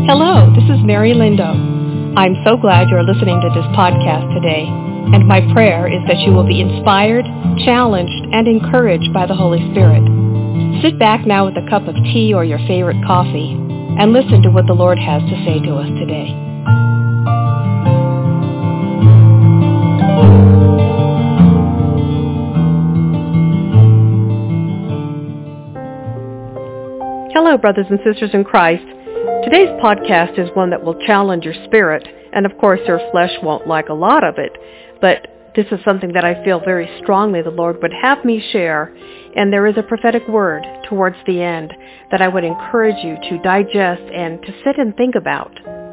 Hello, this is Mary Lindo. I'm so glad you're listening to this podcast today, and my prayer is that you will be inspired, challenged, and encouraged by the Holy Spirit. Sit back now with a cup of tea or your favorite coffee, and listen to what the Lord has to say to us today. Hello, brothers and sisters in Christ. Today's podcast is one that will challenge your spirit, and of course your flesh won't like a lot of it, but this is something that I feel very strongly the Lord would have me share, and there is a prophetic word towards the end that I would encourage you to digest and to sit and think about.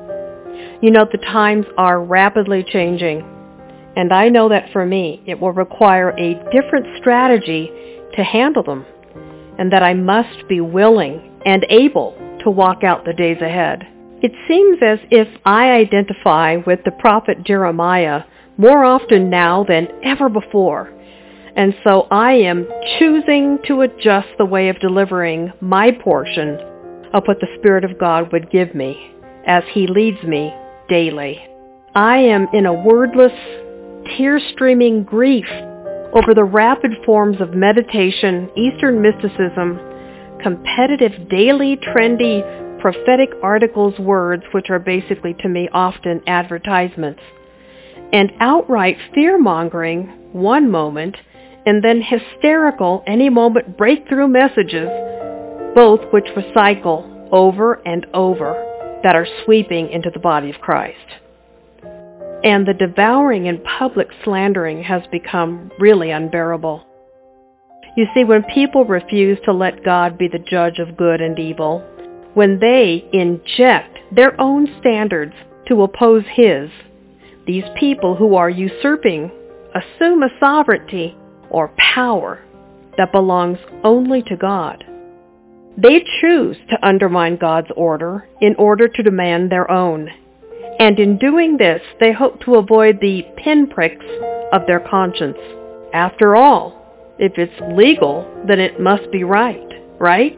You know, the times are rapidly changing, and I know that for me it will require a different strategy to handle them, and that I must be willing and able to walk out the days ahead. It seems as if I identify with the prophet Jeremiah more often now than ever before, and so I am choosing to adjust the way of delivering my portion of what the Spirit of God would give me as He leads me daily. I am in a wordless, tear-streaming grief over the rapid forms of meditation, Eastern mysticism, competitive, daily, trendy, prophetic articles, words, which are basically to me often advertisements, and outright fear-mongering one moment, and then hysterical any moment breakthrough messages, both which recycle over and over, that are sweeping into the body of Christ. And the devouring and public slandering has become really unbearable. You see, when people refuse to let God be the judge of good and evil, when they inject their own standards to oppose His, these people who are usurping assume a sovereignty or power that belongs only to God. They choose to undermine God's order in order to demand their own. And in doing this, they hope to avoid the pinpricks of their conscience. After all, if it's legal, then it must be right, right?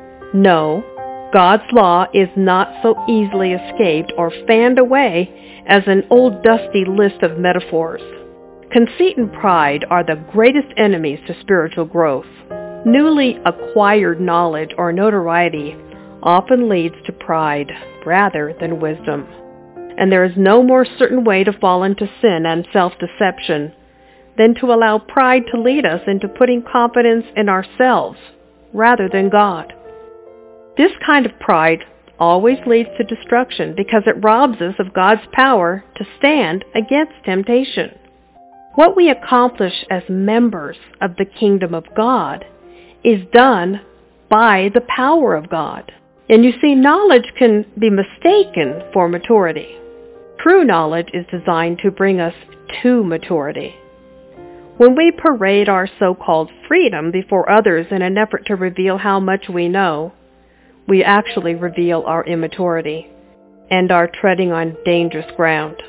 No, God's law is not so easily escaped or fanned away as an old dusty list of metaphors. Conceit and pride are the greatest enemies to spiritual growth. Newly acquired knowledge or notoriety often leads to pride rather than wisdom. And there is no more certain way to fall into sin and self-deception than to allow pride to lead us into putting confidence in ourselves rather than God. This kind of pride always leads to destruction because it robs us of God's power to stand against temptation. What we accomplish as members of the kingdom of God is done by the power of God. And you see, knowledge can be mistaken for maturity. True knowledge is designed to bring us to maturity. When we parade our so-called freedom before others in an effort to reveal how much we know, we actually reveal our immaturity and are treading on dangerous ground.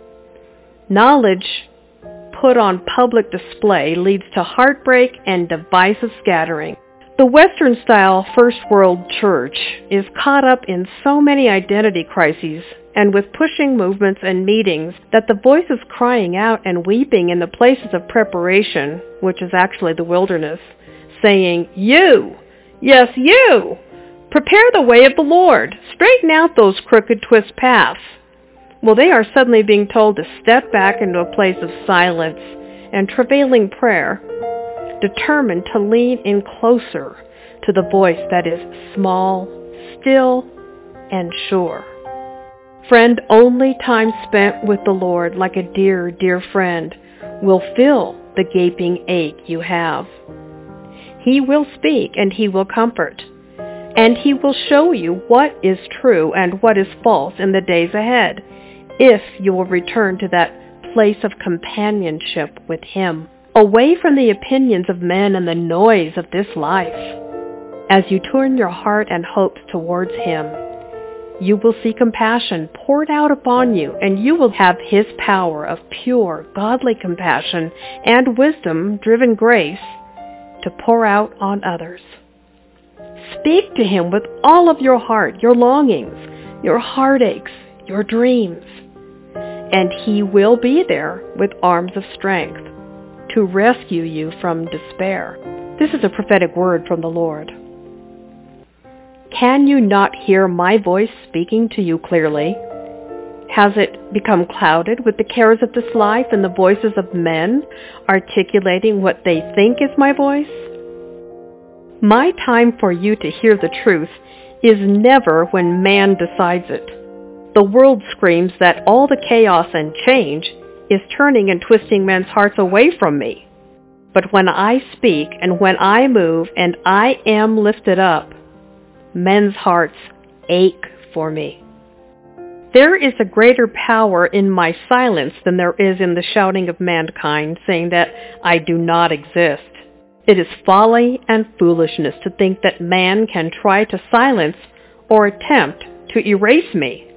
Knowledge put on public display leads to heartbreak and divisive scattering. The Western-style First World Church is caught up in so many identity crises and with pushing movements and meetings that the voices crying out and weeping in the places of preparation, which is actually the wilderness, saying, "You, yes, you, prepare the way of the Lord, straighten out those crooked twist paths." Well, they are suddenly being told to step back into a place of silence and travailing prayer, determined to lean in closer to the voice that is small, still, and sure. Friend, only time spent with the Lord like a dear, dear friend will fill the gaping ache you have. He will speak and He will comfort, and He will show you what is true and what is false in the days ahead, if you will return to that place of companionship with Him, away from the opinions of men and the noise of this life. As you turn your heart and hopes towards Him, you will see compassion poured out upon you, and you will have His power of pure, godly compassion and wisdom-driven grace to pour out on others. Speak to Him with all of your heart, your longings, your heartaches, your dreams. And He will be there with arms of strength to rescue you from despair. This is a prophetic word from the Lord. Can you not hear my voice speaking to you clearly? Has it become clouded with the cares of this life and the voices of men articulating what they think is my voice? My time for you to hear the truth is never when man decides it. The world screams that all the chaos and change is turning and twisting men's hearts away from me. But when I speak and when I move and I am lifted up, men's hearts ache for me. There is a greater power in my silence than there is in the shouting of mankind saying that I do not exist. It is folly and foolishness to think that man can try to silence or attempt to erase me.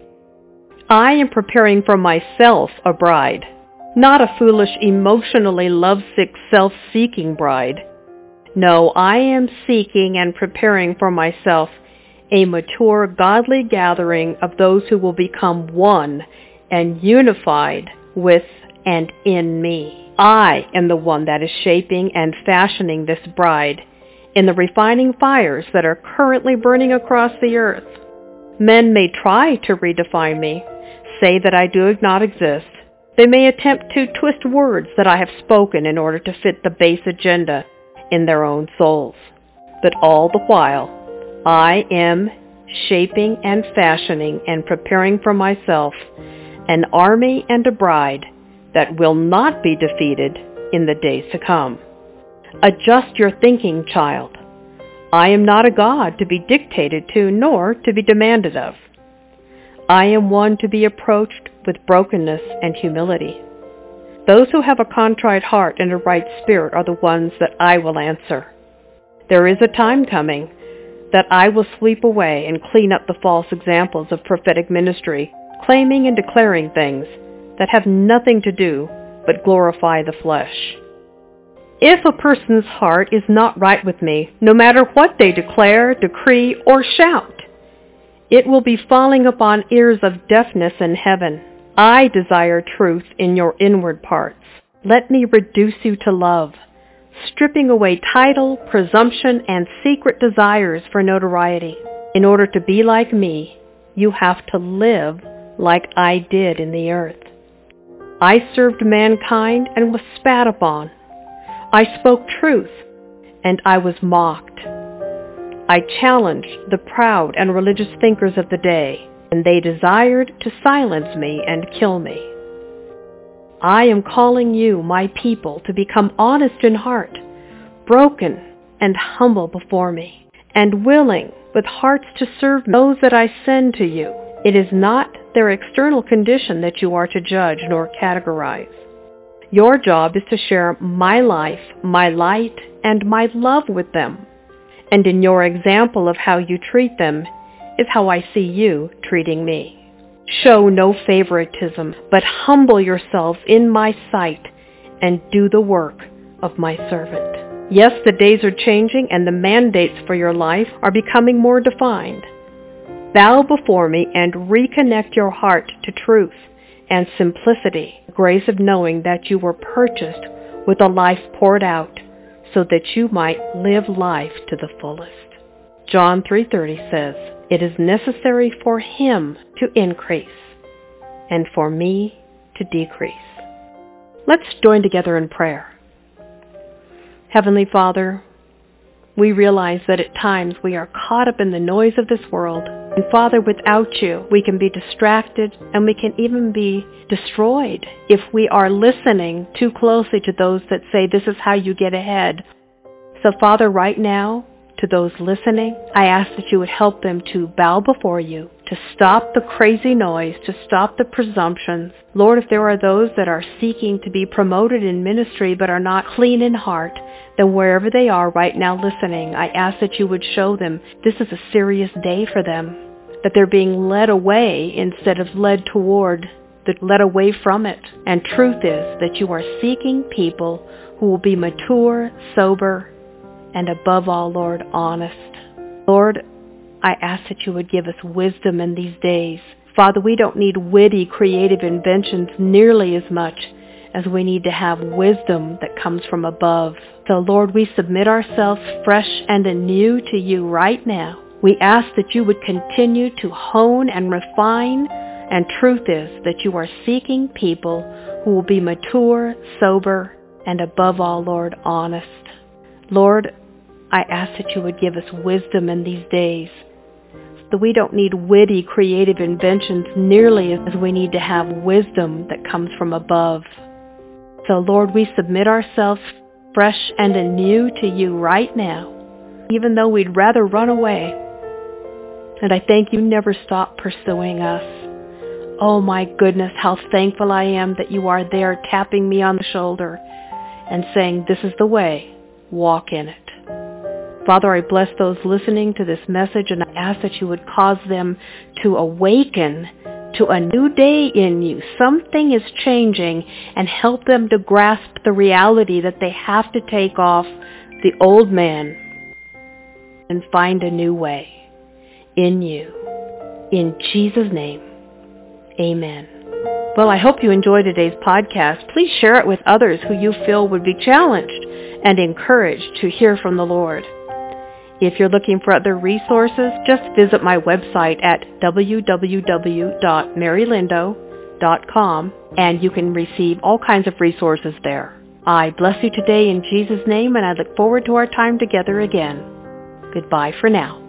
I am preparing for myself a bride, not a foolish, emotionally lovesick, self-seeking bride. No, I am seeking and preparing for myself a mature, godly gathering of those who will become one and unified with and in me. I am the one that is shaping and fashioning this bride in the refining fires that are currently burning across the earth. Men may try to redefine me, say that I do not exist. They may attempt to twist words that I have spoken in order to fit the base agenda in their own souls. But all the while, I am shaping and fashioning and preparing for myself an army and a bride that will not be defeated in the days to come. Adjust your thinking, child. I am not a God to be dictated to nor to be demanded of. I am one to be approached with brokenness and humility. Those who have a contrite heart and a right spirit are the ones that I will answer. There is a time coming that I will sweep away and clean up the false examples of prophetic ministry, claiming and declaring things that have nothing to do but glorify the flesh. If a person's heart is not right with me, no matter what they declare, decree, or shout, it will be falling upon ears of deafness in heaven. I desire truth in your inward parts. Let me reduce you to love, stripping away title, presumption, and secret desires for notoriety. In order to be like me, you have to live like I did in the earth. I served mankind and was spat upon. I spoke truth, and I was mocked. I challenged the proud and religious thinkers of the day, and they desired to silence me and kill me. I am calling you, my people, to become honest in heart, broken and humble before me, and willing with hearts to serve those that I send to you. It is not their external condition that you are to judge nor categorize. Your job is to share my life, my light, and my love with them. And in your example of how you treat them is how I see you treating me. Show no favoritism, but humble yourselves in my sight and do the work of my servant. Yes, the days are changing and the mandates for your life are becoming more defined. Bow before me and reconnect your heart to truth and simplicity, the grace of knowing that you were purchased with a life poured out so that you might live life to the fullest. John 3:30 says, "It is necessary for him to increase and for me to decrease." Let's join together in prayer. Heavenly Father, we realize that at times we are caught up in the noise of this world. And Father, without you, we can be distracted and we can even be destroyed if we are listening too closely to those that say this is how you get ahead. So Father, right now, to those listening, I ask that you would help them to bow before you, to stop the crazy noise, to stop the presumptions. Lord, if there are those that are seeking to be promoted in ministry but are not clean in heart, then wherever they are right now listening, I ask that you would show them this is a serious day for them, that they're being led away instead of led toward, led away from it. And truth is that you are seeking people who will be mature, sober, and above all, Lord, honest. Lord, I ask that you would give us wisdom in these days. Father, we don't need witty, creative inventions nearly as much as we need to have wisdom that comes from above. So, Lord, we submit ourselves fresh and anew to you right now. We ask that you would continue to hone and refine, and truth is that you are seeking people who will be mature, sober, and above all, Lord, honest. Lord, I ask that you would give us wisdom in these days, that we don't need witty, creative inventions nearly as we need to have wisdom that comes from above. So, Lord, we submit ourselves fresh and anew to you right now, even though we'd rather run away. And I thank you never stop pursuing us. Oh my goodness, how thankful I am that you are there tapping me on the shoulder and saying, this is the way, walk in it. Father, I bless those listening to this message, and I ask that you would cause them to awaken to a new day in you. Something is changing, and help them to grasp the reality that they have to take off the old man and find a new way in you. In Jesus' name, amen. Well, I hope you enjoyed today's podcast. Please share it with others who you feel would be challenged and encouraged to hear from the Lord. If you're looking for other resources, just visit my website at www.marylindo.com, and you can receive all kinds of resources there. I bless you today in Jesus' name, and I look forward to our time together again. Goodbye for now.